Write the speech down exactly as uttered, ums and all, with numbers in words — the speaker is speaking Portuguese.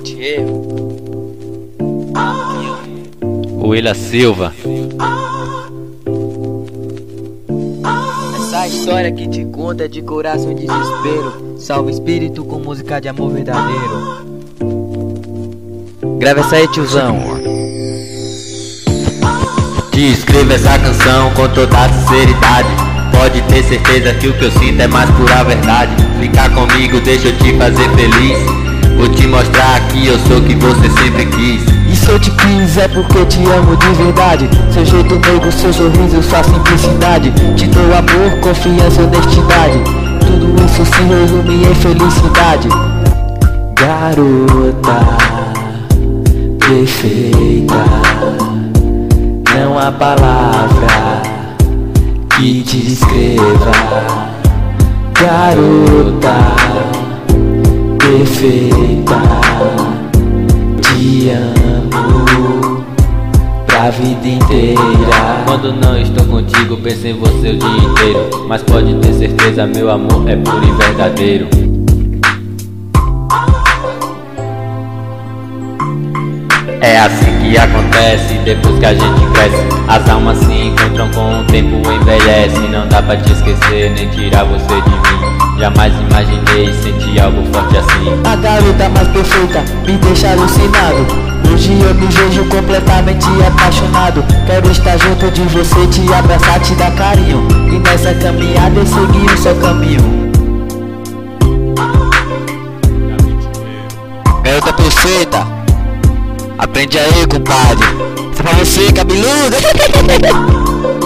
Realmente erro. Willa Silva. Essa história que te conta é de coração e desespero. Salve espírito com música de amor verdadeiro. Grava essa aí, tiozão. Te escrevo essa canção com toda a sinceridade. Pode ter certeza que o que eu sinto é mais pura verdade. Ficar comigo deixa eu te fazer feliz. Vou te mostrar que eu sou o que você sempre quis. E se eu te quis é porque te amo de verdade. Seu jeito meigo, seu sorriso, sua simplicidade. Te dou amor, confiança, honestidade. Tudo isso se resume em felicidade. Garota perfeita, não há palavra que te descreva. Garota perfeita, te amo pra vida inteira. Quando não estou contigo, penso em você o dia inteiro. Mas pode ter certeza, meu amor é puro e verdadeiro. É assim que acontece, depois que a gente cresce, as almas se encontram com o tempo, envelhece. Não dá pra te esquecer, nem tirar você de mim. Jamais imaginei sentir algo forte assim. A garota mais perfeita me deixa alucinado. Hoje eu me vejo completamente apaixonado. Quero estar junto de você, te abraçar, te dar carinho. E nessa caminhada eu segui o seu caminho. Garota perfeita, aprende aí, compadre. Isso é pra você, cabeludo.